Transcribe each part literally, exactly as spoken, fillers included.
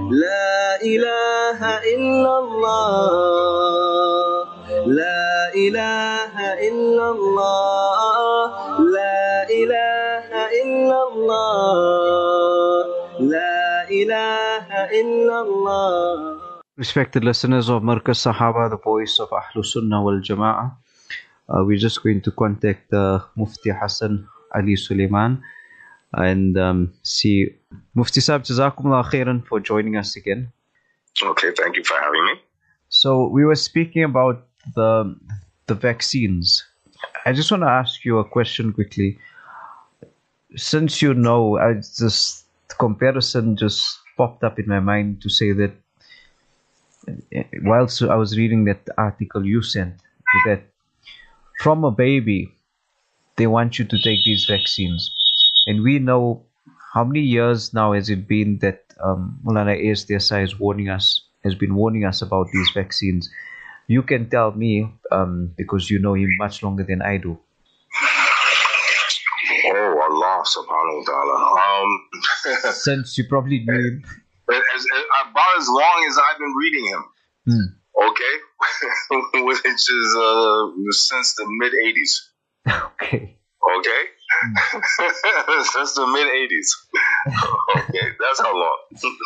لا إله إلا الله لا إله إلا الله لا إله إلا الله لا إله إلا الله. Respected listeners of Markaz Sahaba, the voice of Ahlus Sunnah wal Jama'ah, uh, we're just going to contact uh, Mufti Hassan Ali Suleiman and um, see. Mufti Sahib, Jazakumullah khairan for joining us again. Okay, thank you for having me. So we were speaking about the the vaccines. I just want to ask you a question quickly. Since you know, I just comparison just popped up in my mind to say that whilst I was reading that article you sent, that from a baby they want you to take these vaccines, and we know how many years now has it been that um, Mulana A S D S I is warning us, has been warning us about these vaccines. You can tell me um, because you know him much longer than I do. Oh, Allah subhanahu wa ta'ala. Um, Since you probably knew him. As, as, about as long as I've been reading him. Hmm. Okay? Which is uh, since the mid eighties. Okay. Okay? Mm. Since the mid eighties. Okay, that's how long.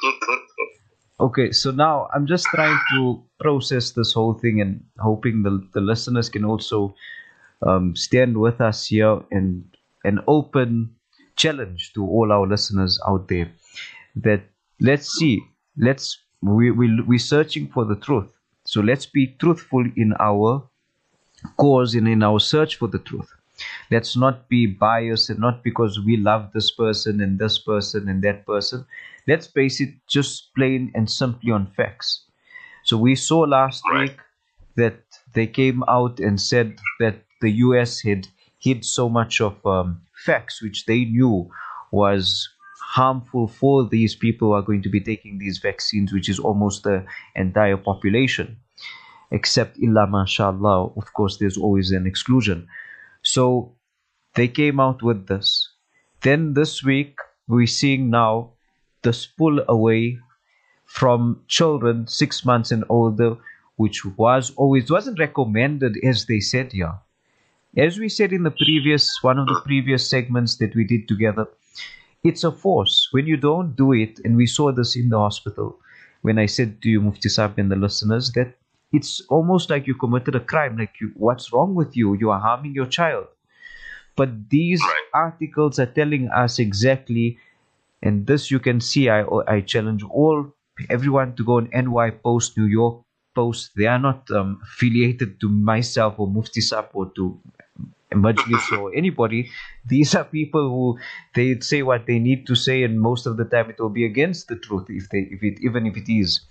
Okay, so now I'm just trying to process this whole thing and hoping the, the listeners can also um, stand with us here and an open challenge to all our listeners out there that let's see, let's we we we're searching for the truth. So let's be truthful in our cause and in our search for the truth. Let's not be biased, and not because we love this person and this person and that person. Let's base it just plain and simply on facts. So we saw last week that they came out and said that the U S had hid so much of um, facts which they knew was harmful for these people who are going to be taking these vaccines, which is almost the entire population, except illa mashallah. Of course, there's always an exclusion. So they came out with this. Then this week, we're seeing now this pull away from children six months and older, which was always wasn't recommended, as they said here. As we said in the previous one of the previous segments that we did together, it's a force. When you don't do it, and we saw this in the hospital, when I said to you, Mufti Sahib and the listeners, that it's almost like you committed a crime. Like, you, what's wrong with you? You are harming your child. But these articles are telling us exactly, and this you can see, I I challenge all, everyone to go on N Y Post, New York Post. They are not um, affiliated to myself or Mufti Sahib or to Majlis or anybody. These are people who they say what they need to say, and most of the time it will be against the truth, if they if it even if it is.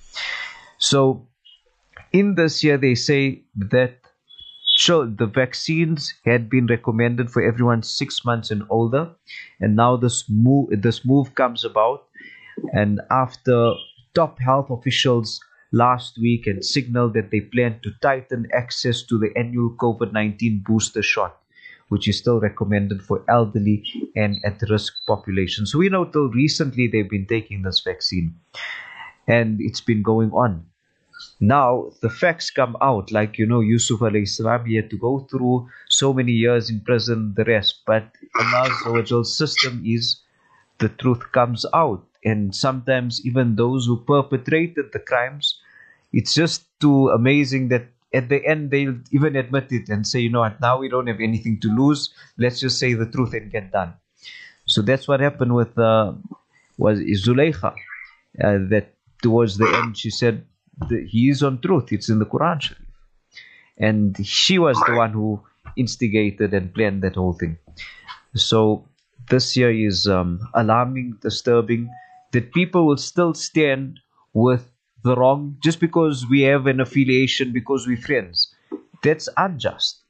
So in this year they say that the vaccines had been recommended for everyone six months and older, and now this move this move comes about, and after top health officials last week had signaled that they plan to tighten access to the annual COVID nineteen booster shot, which is still recommended for elderly and at-risk populations. So we know till recently they've been taking this vaccine, and it's been going on. Now the facts come out, like, you know, Yusuf alayhi salam, he had to go through so many years in prison, the rest. But Allah's system is the truth comes out. And sometimes even those who perpetrated the crimes, it's just too amazing that at the end they'll even admit it and say, you know what, now we don't have anything to lose. Let's just say the truth and get done. So that's what happened with uh, was Zulaykha. Uh, that towards the end she said, the, he is on truth. It's in the Quran Sharif. And she was the one who instigated and planned that whole thing. So this year is um, alarming, disturbing, that people will still stand with the wrong just because we have an affiliation, because we're friends. That's unjust.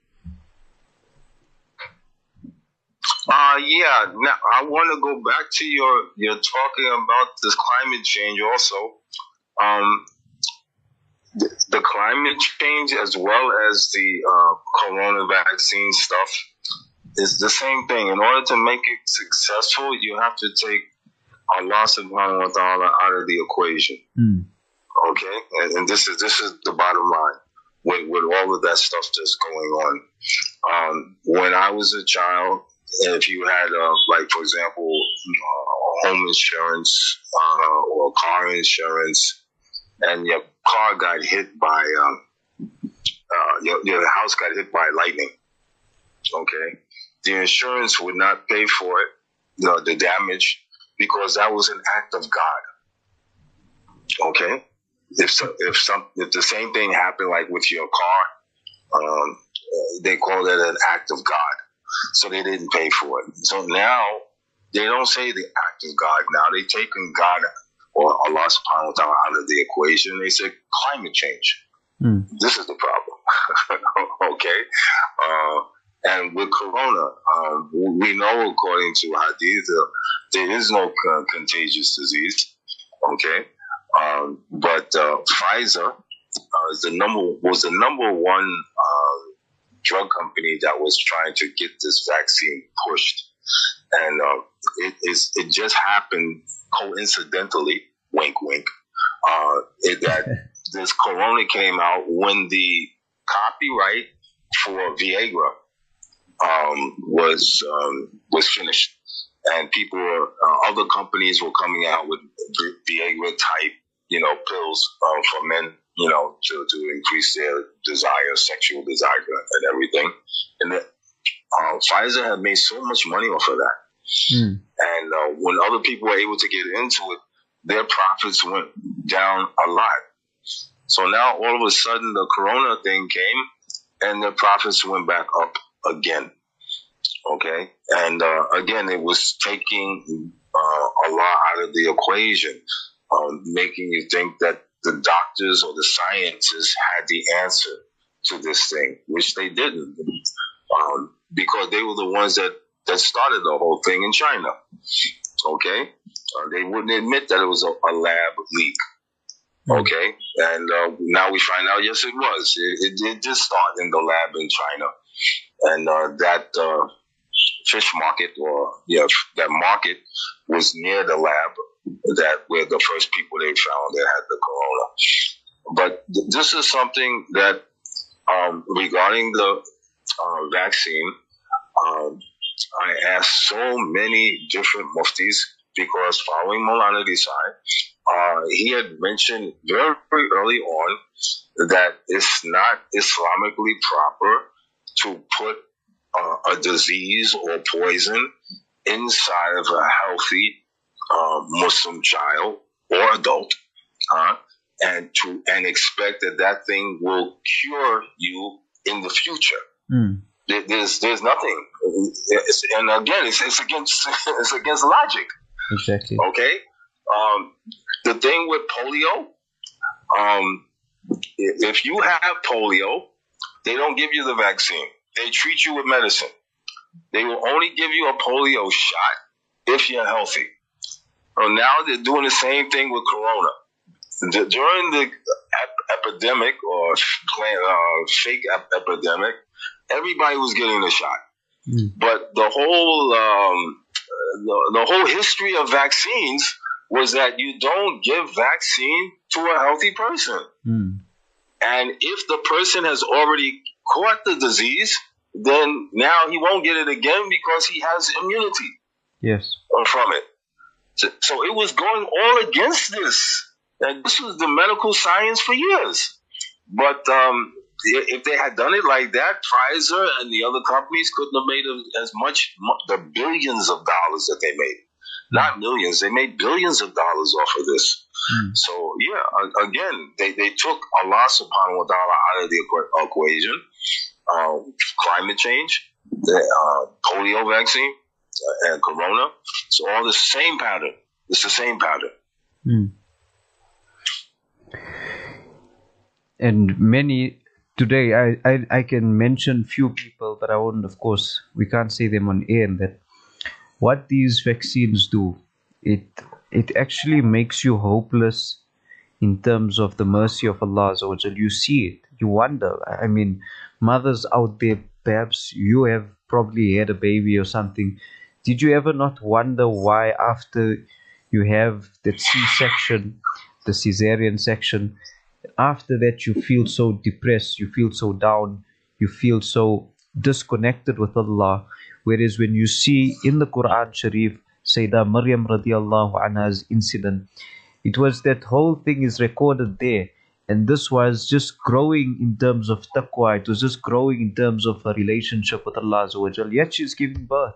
Uh, yeah, now I want to go back to your, you're talking about this climate change also. Um, the, the climate change as well as the uh, corona vaccine stuff is the same thing. In order to make it successful, you have to take Allah subhanahu wa ta'ala out of the equation. Mm. Okay? And, and this is this is the bottom line with, with all of that stuff that's going on. Um, when I was a child, if you had, uh, like, for example, uh, home insurance uh, or car insurance, and your car got hit by, um, uh, your, your house got hit by lightning, okay? The insurance would not pay for it, you know, the damage, because that was an act of God, okay? If so, if some if the same thing happened like with your car, um, they call that an act of God, so they didn't pay for it. So now they don't say the act of God. Now they taken God or Allah subhanahu wa ta'ala out of the equation. They say climate change. Mm. This is the problem. Okay, uh, and with Corona, um, we know according to Hadith, uh, there is no uh, contagious disease. Okay. Um, but uh, Pfizer uh, is the number was the number one uh, drug company that was trying to get this vaccine pushed, and uh, it is it just happened coincidentally, wink wink, uh, it, that this Corona came out when the copyright for Viagra um, was um, was finished. And people were, uh, other companies were coming out with Viagra type, you know, pills um, for men, you know, to, to increase their desire, sexual desire and everything. And the, uh, Pfizer had made so much money off of that. Mm. And uh, when other people were able to get into it, their profits went down a lot. So now all of a sudden the Corona thing came and their profits went back up again. Okay, and uh, again, it was taking uh, a lot out of the equation, um, making you think that the doctors or the scientists had the answer to this thing, which they didn't, um, because they were the ones that, that started the whole thing in China. Okay, uh, they wouldn't admit that it was a, a lab leak. Okay, and uh, now we find out, yes, it was. It, it did just start in the lab in China, and uh, that. Uh, fish market or yeah, that market was near the lab that where the first people they found that had the corona. But th- this is something that um, regarding the uh, vaccine, um, I asked so many different muftis because following Maulana Desai, uh, he had mentioned very, very early on that it's not Islamically proper to put Uh, a disease or poison inside of a healthy uh, Muslim child or adult, uh, and to and expect that that thing will cure you in the future. Mm. There, there's there's nothing, it's, and again, it's, it's against it's against logic. Exactly. Okay. Um, the thing with polio, um, if you have polio, they don't give you the vaccine. They treat you with medicine. They will only give you a polio shot if you're healthy. So now they're doing the same thing with Corona. D- during the ep- epidemic or uh, fake ep- epidemic, everybody was getting the shot. Mm. But the whole um, the, the whole history of vaccines was that you don't give vaccine to a healthy person. Mm. And if the person has already caught the disease, then now he won't get it again because he has immunity. Yes. From it. So, so it was going all against this. And this was the medical science for years. But um, if they had done it like that, Pfizer and the other companies couldn't have made as much, the billions of dollars that they made. Not millions. They made billions of dollars off of this. Mm. So, yeah, again, they, they took Allah subhanahu wa ta'ala out of the equation. Uh, climate change, the uh, polio vaccine, uh, and Corona. It's all the same pattern. It's the same pattern. Mm. And many, today, I, I, I can mention few people, but I won't, of course, we can't say them on air, that what these vaccines do, it it actually makes you hopeless in terms of the mercy of Allah. So you see it, you wonder. I mean, mothers out there, perhaps you have probably had a baby or something. Did you ever not wonder why after you have that C-section, the cesarean section. After that, you feel so depressed, you feel so down, you feel so disconnected with Allah. Whereas when you see in the Quran Sharif, Sayyidah Maryam radiallahu anha's incident, it was that whole thing is recorded there. And this was just growing in terms of taqwa. It was just growing in terms of a relationship with Allah Azza wa Jal. Yet she's giving birth.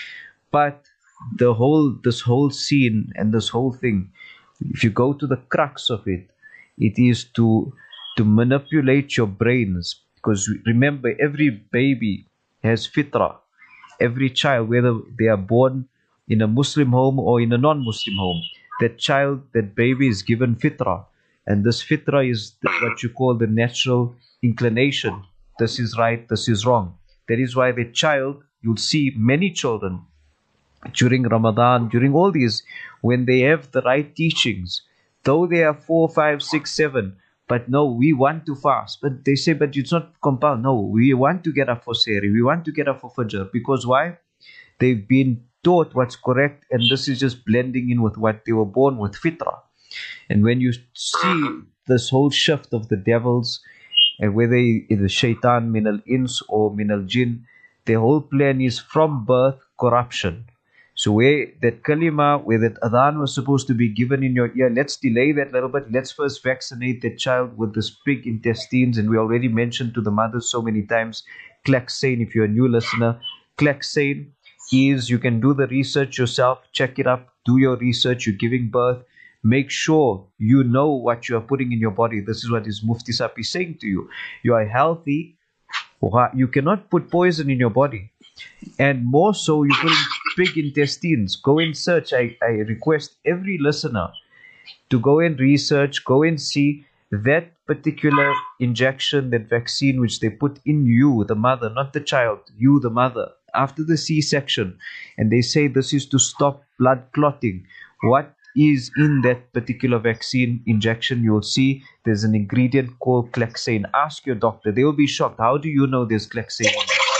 But the whole, this whole scene and this whole thing, if you go to the crux of it, it is to to manipulate your brains. Because remember, every baby has fitrah. Every child, whether they are born in a Muslim home or in a non-Muslim home, that child, that baby is given fitrah. And this fitrah is what you call the natural inclination. This is right, this is wrong. That is why the child, you'll see many children during Ramadan, during all these, when they have the right teachings, though they are four, five, six, seven, but no, we want to fast. But they say, but it's not compelled. No, we want to get up for Sehri. We want to get up for Fajr. Because why? They've been taught what's correct, and this is just blending in with what they were born with, fitrah. And when you see this whole shift of the devils, and whether it is shaitan, min al-ins or min al-jinn, their whole plan is from birth, corruption. So where that kalima, where that adhan was supposed to be given in your ear, let's delay that a little bit. Let's first vaccinate the child with this pig intestines. And we already mentioned to the mothers so many times, Klaxane, if you're a new listener, Klaxane is, you can do the research yourself, check it up, do your research, you're giving birth. Make sure you know what you are putting in your body. This is what is Mufti Sapi saying to you. You are healthy. You cannot put poison in your body. And more so, you put pig intestines. Go and search. I, I request every listener to go and research, go and see that particular injection, that vaccine which they put in you, the mother, not the child, you, the mother, after the C-section. And they say this is to stop blood clotting. What is in that particular vaccine injection? You'll see there's an ingredient called Klaxane. Ask your doctor. They will be shocked. How do you know there's Klaxane?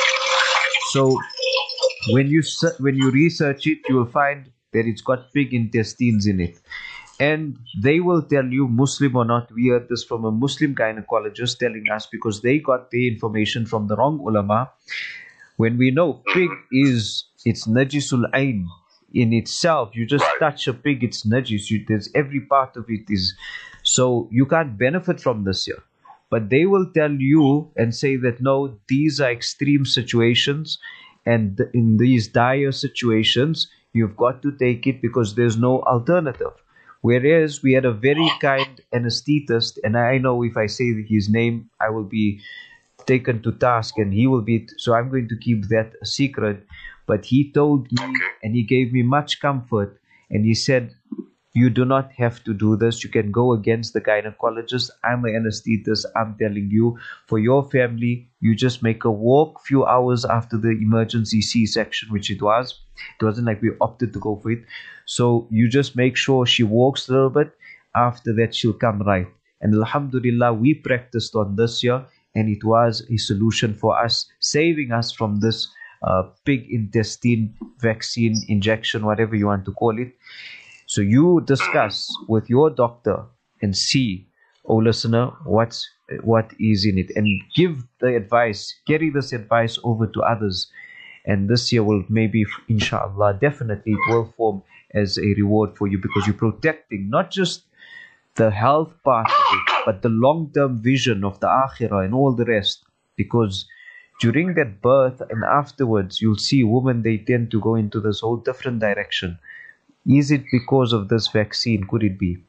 So when you when you research it, you will find that it's got pig intestines in it. And they will tell you, Muslim or not, we heard this from a Muslim gynecologist telling us, because they got the information from the wrong ulama. When we know pig is, it's najisul ain. In itself, you just touch a pig, it's najis. You, there's every part of it is, so you can't benefit from this here. But they will tell you and say that no, these are extreme situations, and in these dire situations, you've got to take it because there's no alternative. Whereas we had a very kind anesthetist, and I know if I say his name, I will be taken to task, and he will be. So I'm going to keep that a secret. But he told me, and he gave me much comfort, and he said, you do not have to do this. You can go against the gynecologist. I'm an anesthetist. I'm telling you, for your family, you just make a walk few hours after the emergency C-section, which it was. It wasn't like we opted to go for it. So you just make sure she walks a little bit. After that, she'll come right. And alhamdulillah, we practiced on this year, and it was a solution for us, saving us from this uh, pig intestine vaccine injection, whatever you want to call it. So you discuss with your doctor and see, oh listener, what's what is in it, and give the advice, carry this advice over to others. And this year will maybe, inshallah, definitely it will form as a reward for you, because you're protecting not just the health part of it, but the long-term vision of the akhirah and all the rest. Because during that birth and afterwards, you'll see women, they tend to go into this whole different direction. Is it because of this vaccine? Could it be?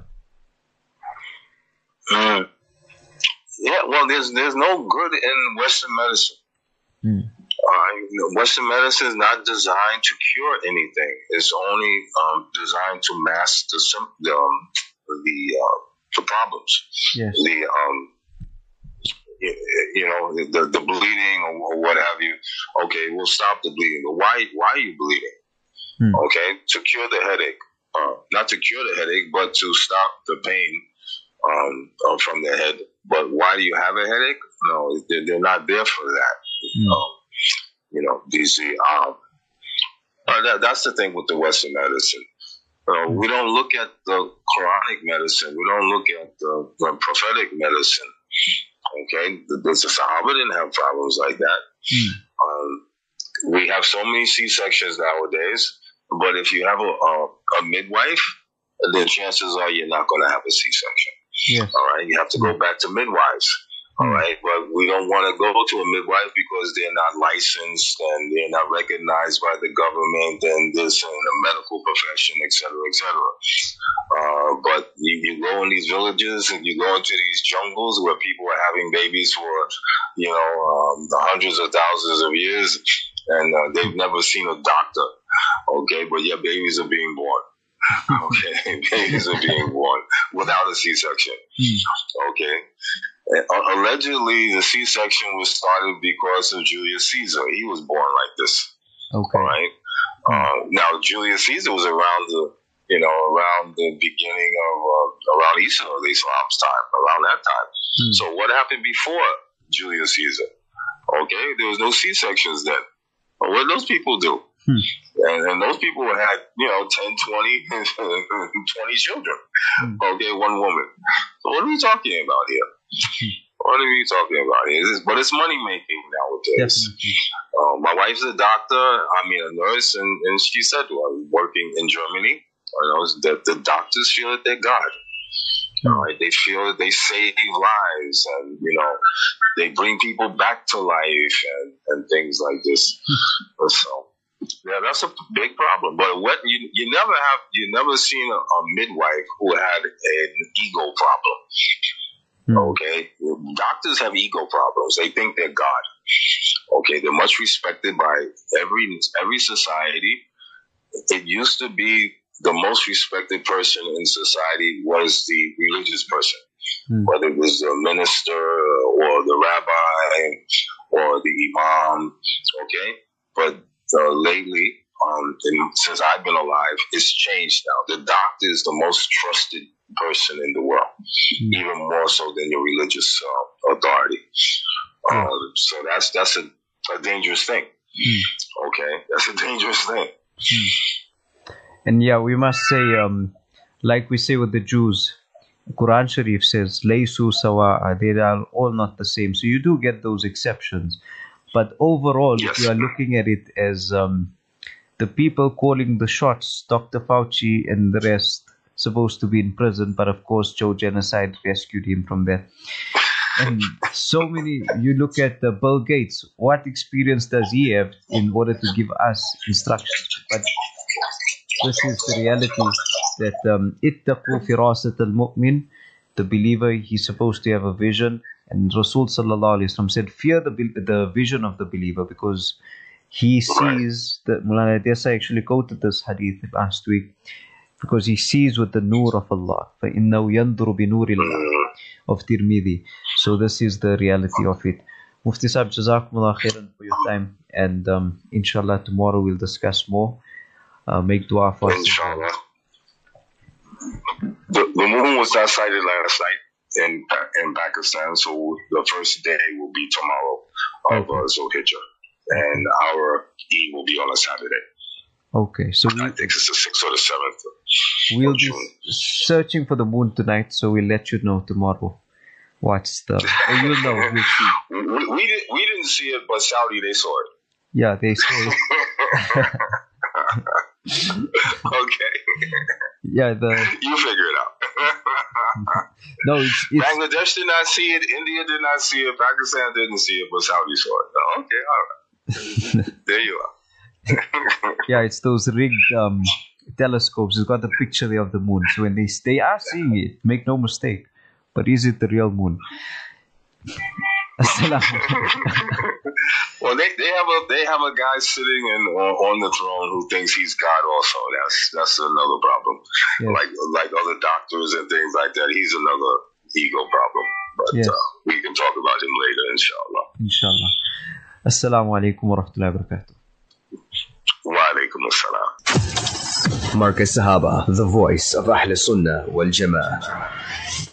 Mm. Yeah, well, there's there's no good in Western medicine. Mm. Uh, Western medicine is not designed to cure anything. It's only um, designed to mask the the um, the, uh, the problems. Yes. The um, you, you know the the bleeding or, or what have you. Okay, we'll stop the bleeding. But why why are you bleeding? Hmm. Okay, to cure the headache, uh, not to cure the headache, but to stop the pain um, uh, from the head. But why do you have a headache? No, they're, they're not there for that. Hmm. Um, you know, these um, uh, that, that's the thing with the Western medicine. Uh, we don't look at the Quranic medicine. We don't look at the, the prophetic medicine. Okay, the, the Sahaba didn't have problems like that. Mm. Um, we have so many C-sections nowadays, but if you have a, a, a midwife, then chances are you're not going to have a C-section. Yes. All right, you have to go back to midwives. All right, but we don't want to go to a midwife because they're not licensed and they're not recognized by the government and this and the medical profession, et cetera, et cetera. Uh, but you, you go in these villages and you go into these jungles where people are having babies for, you know, um, hundreds of thousands of years, and uh, they've never seen a doctor. Okay, but yeah, babies are being born. Okay, babies are being born without a C-section. Okay. Allegedly, the C-section was started because of Julius Caesar. He was born like this. Okay. All right. Uh, now, Julius Caesar was around the, you know, around the beginning of uh, around Isa of Islam's time, around that time. Hmm. So, what happened before Julius Caesar? Okay, there was no C-sections then. What did those people do? Hmm. And, and those people had, you know, ten, twenty, twenty children. Hmm. Okay, one woman. So, what are we talking about here? What are we talking about here? But it's money making nowadays. Uh, my wife's a doctor, I mean a nurse, and, and she said, well, working in Germany, you know, that the doctors feel that they're God. Mm. All right, they feel that they save lives, and you know, they bring people back to life, and, and things like this. So, yeah, that's a big problem. But what you you never have, you never seen a, a midwife who had an ego problem. Okay, doctors have ego problems. They think they're God. Okay, they're much respected by every every society. It used to be the most respected person in society was the religious person, mm. whether it was the minister or the rabbi or the imam. Okay, but uh, lately, um, and since I've been alive, it's changed now. The doctor is the most trusted person in the world, mm. even more so than your religious uh, authority. Mm. Uh, so that's that's a, a dangerous thing. Mm. Okay, that's a dangerous thing. Mm. And yeah, we must say, um, like we say with the Jews, Quran Sharif says, "Laysu sawa'a," they are all not the same. So you do get those exceptions, but overall, yes. if you are looking at it as um, the people calling the shots, Doctor Fauci and the rest, supposed to be in prison, but of course Joe Genocide rescued him from there. And so many, you look at uh, Bill Gates, what experience does he have in order to give us instructions? But this is the reality that ittaqu firasat al-mu'min, the believer, he's supposed to have a vision, and Rasul sallallahu alaihi wasallam said, fear the, the vision of the believer, because he sees, that Mulana Desa actually quoted this hadith last week, because he sees with the nur of Allah. فَإِنَّهُ يَنْظُرُ بِنُورِ اللَّهِ of Tirmidhi. So this is the reality of it. Mufti Sahib, Jazakumullah khairan for your time, and um, inshallah tomorrow we'll discuss more. Uh, make dua for us. Inshallah. The, the moon was not sighted last night in in Pakistan, so the first day will be tomorrow of okay. uh, Zulhijjah, and our Eid will be on a Saturday. Okay, so we, I think it's the sixth or the seventh. We'll be searching for the moon tonight, so we'll let you know tomorrow. What's the? Oh, you'll know. We'll see. We, we, did, we didn't see it, but Saudi they saw it. Yeah, they saw it. Okay. Yeah, the. You figure it out. No, it's, it's Bangladesh did not see it. India did not see it. Pakistan didn't see it, but Saudi saw it. Oh, okay, all right. There you are. Yeah, it's those rigged um, telescopes. It's got the picture there of the moon. So when they they are seeing it, make no mistake. But is it the real moon? Well, they, they have a they have a guy sitting in on, on the throne who thinks he's God. Also, that's that's another problem. Yes. Like like other doctors and things like that. He's another ego problem. But yes. uh, we can talk about him later, inshallah. Inshallah. Assalamu alaikum wa rahmatullahi wa barakatuh. Wa alaikum assalam. Markaz Sahaba, the voice of Ahl Sunnah wal Jama'ah.